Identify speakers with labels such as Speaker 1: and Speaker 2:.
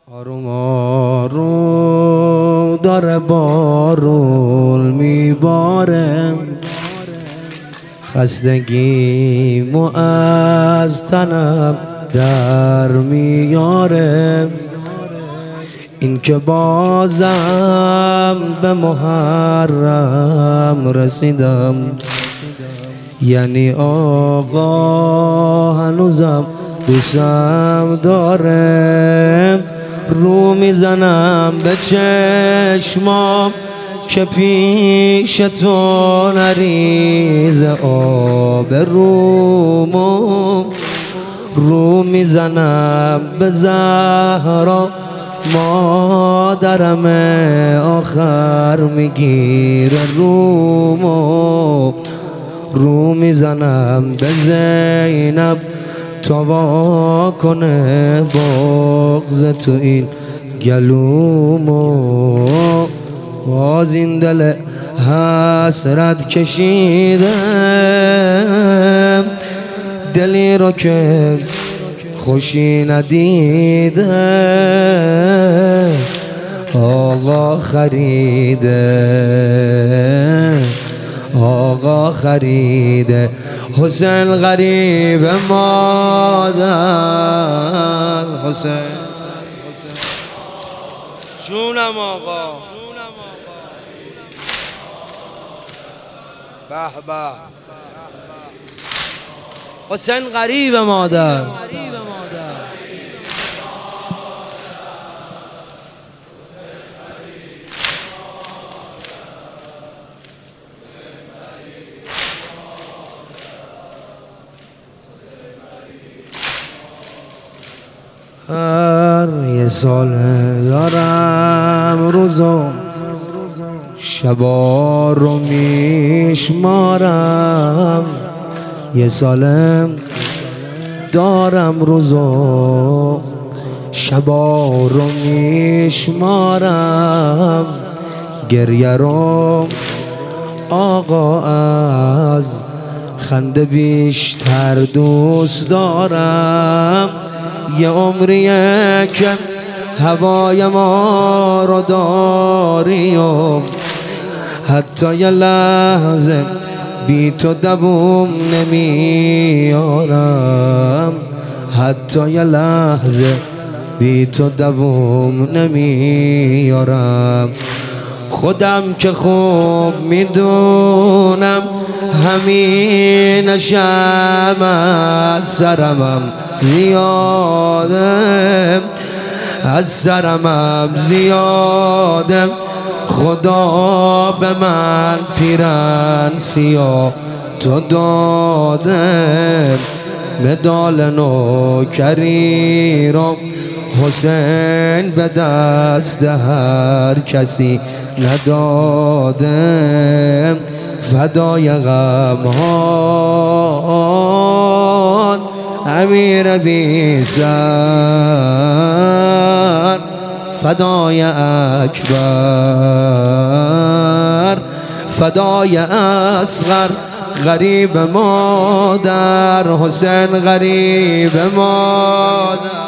Speaker 1: آروم آروم داره بارون میباره، خستگیمو از تنم در میاره. این که بازم به محرم رسیدم، یعنی آقا هنوزم دوستم داره. رو میزنم به چشمام که پیش تو نریز آب رومو. رو میزنم به زهرا مادرم، آخر میگیره رومو. رو میزنم به زینب تا وا کنه بغض تو این گلومو. باز این دل حسرت کشیدم، دلی رو که خوشی ندیده. آقا خریده، آقا خریده حسین غریب مادر. حسین جونم آقا، به به حسین غریب مادر. هر یه سال دارم روزو شبا رو میشمارم، یه سالم دارم روزو شبا رو میشمارم. گریه رو آقا از خنده بیشتر دوست دارم. یه عمریه که هوای ما رو داری و حتی یه لحظه بی تو دووم نمیارم. حتی یه لحظه بی تو دووم نمیارم. خودم که خوب میدونم همین شب از سرمم زیاده، از سرمم زیاده. خدا به من پیرن سیاه تو داده، مدال نوکری رو حسین به دست هر کسی نداده. فدای غمهات امیر بی سر، فدای اکبر، فدای اصغر غریب مادر. حسین غریب مادر.